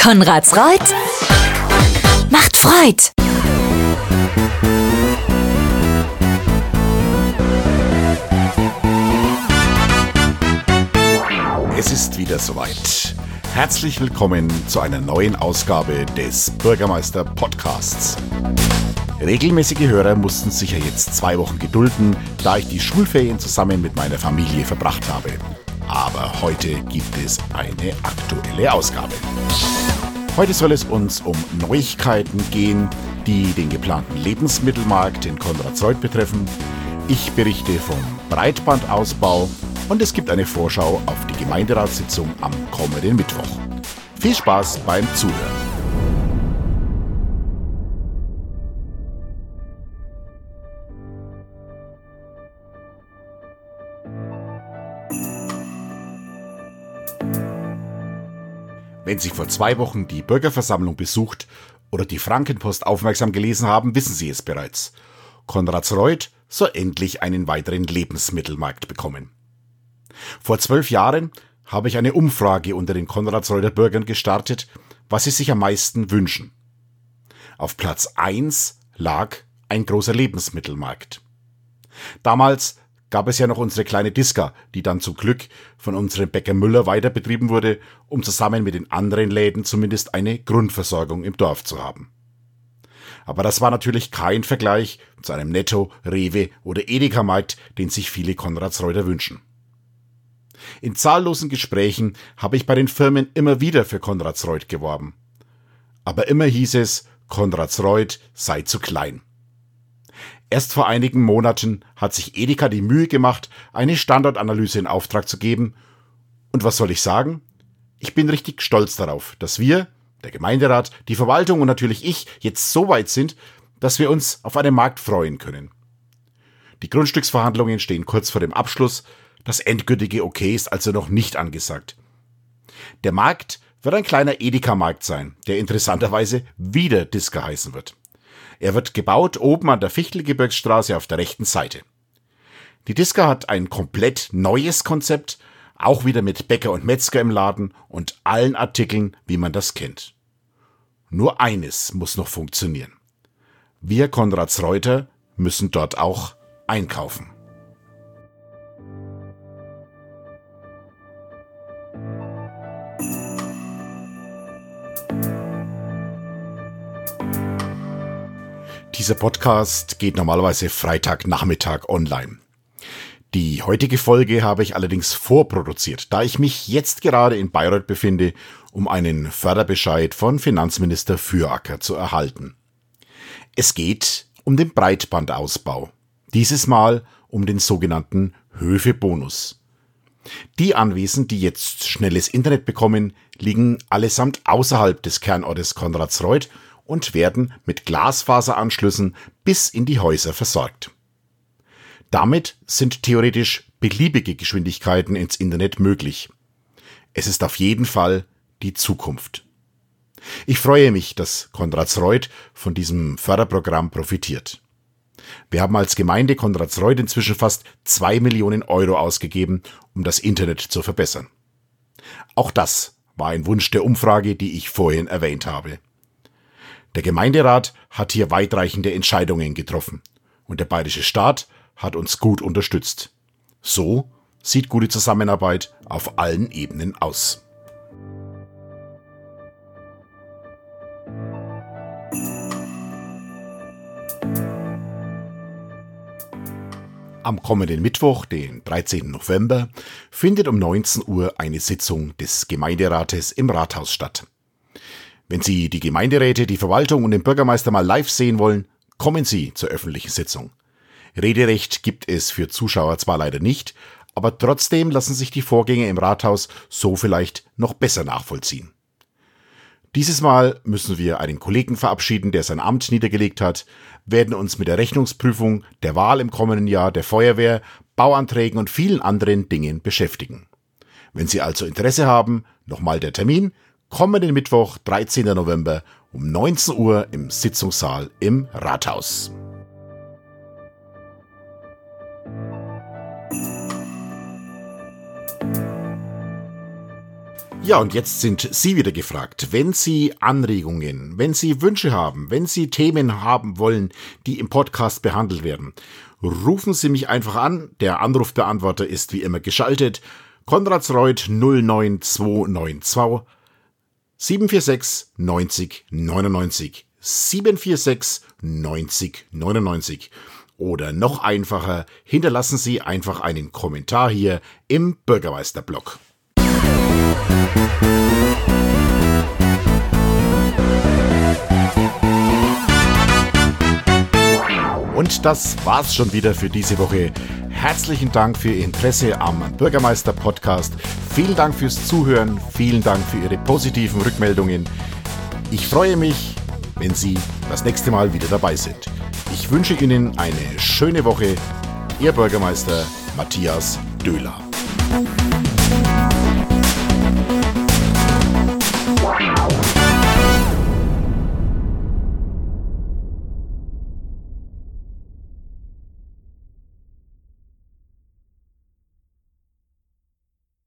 Konrads Reut macht Freud. Es ist wieder soweit. Herzlich willkommen zu einer neuen Ausgabe des Bürgermeister-Podcasts. Regelmäßige Hörer mussten sich ja jetzt 2 Wochen gedulden, da ich die Schulferien zusammen mit meiner Familie verbracht habe. Aber heute gibt es eine aktuelle Ausgabe. Heute soll es uns um Neuigkeiten gehen, die den geplanten Lebensmittelmarkt in Konradsreuth betreffen. Ich berichte vom Breitbandausbau und es gibt eine Vorschau auf die Gemeinderatssitzung am kommenden Mittwoch. Viel Spaß beim Zuhören. Wenn Sie vor 2 Wochen die Bürgerversammlung besucht oder die Frankenpost aufmerksam gelesen haben, wissen Sie es bereits. Konradsreuth soll endlich einen weiteren Lebensmittelmarkt bekommen. Vor 12 Jahren habe ich eine Umfrage unter den Konradsreuther Bürgern gestartet, was sie sich am meisten wünschen. Auf Platz 1 lag ein großer Lebensmittelmarkt. Damals gab es ja noch unsere kleine Diska, die dann zum Glück von unserem Bäcker Müller weiter betrieben wurde, um zusammen mit den anderen Läden zumindest eine Grundversorgung im Dorf zu haben. Aber das war natürlich kein Vergleich zu einem Netto, Rewe oder Edeka-Markt, den sich viele Konradsreuther wünschen. In zahllosen Gesprächen habe ich bei den Firmen immer wieder für Konradsreuth geworben. Aber immer hieß es, Konradsreuth sei zu klein. Erst vor einigen Monaten hat sich Edeka die Mühe gemacht, eine Standortanalyse in Auftrag zu geben. Und was soll ich sagen? Ich bin richtig stolz darauf, dass wir, der Gemeinderat, die Verwaltung und natürlich ich jetzt so weit sind, dass wir uns auf einen Markt freuen können. Die Grundstücksverhandlungen stehen kurz vor dem Abschluss. Das endgültige Okay ist also noch nicht angesagt. Der Markt wird ein kleiner Edeka-Markt sein, der interessanterweise wieder Diska heißen wird. Er wird gebaut oben an der Fichtelgebirgsstraße auf der rechten Seite. Die Diska hat ein komplett neues Konzept, auch wieder mit Bäcker und Metzger im Laden und allen Artikeln, wie man das kennt. Nur eines muss noch funktionieren. Wir Konradsreuther müssen dort auch einkaufen. Dieser Podcast geht normalerweise Freitagnachmittag online. Die heutige Folge habe ich allerdings vorproduziert, da ich mich jetzt gerade in Bayreuth befinde, um einen Förderbescheid von Finanzminister Füracker zu erhalten. Es geht um den Breitbandausbau. Dieses Mal um den sogenannten Höfe-Bonus. Die Anwesen, die jetzt schnelles Internet bekommen, liegen allesamt außerhalb des Kernortes Konradsreuth und werden mit Glasfaseranschlüssen bis in die Häuser versorgt. Damit sind theoretisch beliebige Geschwindigkeiten ins Internet möglich. Es ist auf jeden Fall die Zukunft. Ich freue mich, dass Konradsreuth von diesem Förderprogramm profitiert. Wir haben als Gemeinde Konradsreuth inzwischen fast 2 Millionen Euro ausgegeben, um das Internet zu verbessern. Auch das war ein Wunsch der Umfrage, die ich vorhin erwähnt habe. Der Gemeinderat hat hier weitreichende Entscheidungen getroffen und der bayerische Staat hat uns gut unterstützt. So sieht gute Zusammenarbeit auf allen Ebenen aus. Am kommenden Mittwoch, den 13. November, findet um 19 Uhr eine Sitzung des Gemeinderates im Rathaus statt. Wenn Sie die Gemeinderäte, die Verwaltung und den Bürgermeister mal live sehen wollen, kommen Sie zur öffentlichen Sitzung. Rederecht gibt es für Zuschauer zwar leider nicht, aber trotzdem lassen sich die Vorgänge im Rathaus so vielleicht noch besser nachvollziehen. Dieses Mal müssen wir einen Kollegen verabschieden, der sein Amt niedergelegt hat, werden uns mit der Rechnungsprüfung, der Wahl im kommenden Jahr, der Feuerwehr, Bauanträgen und vielen anderen Dingen beschäftigen. Wenn Sie also Interesse haben, nochmal der Termin: kommenden Mittwoch, 13. November um 19 Uhr im Sitzungssaal im Rathaus. Ja, und jetzt sind Sie wieder gefragt. Wenn Sie Anregungen, wenn Sie Wünsche haben, wenn Sie Themen haben wollen, die im Podcast behandelt werden, rufen Sie mich einfach an. Der Anrufbeantworter ist wie immer geschaltet. Konradsreuth 09292 746 90 99 746 90 99. Oder noch einfacher, hinterlassen Sie einfach einen Kommentar hier im Bürgermeisterblog. Und das war's schon wieder für diese Woche. Herzlichen Dank für Ihr Interesse am Bürgermeister-Podcast. Vielen Dank fürs Zuhören. Vielen Dank für Ihre positiven Rückmeldungen. Ich freue mich, wenn Sie das nächste Mal wieder dabei sind. Ich wünsche Ihnen eine schöne Woche. Ihr Bürgermeister Matthias Döhler.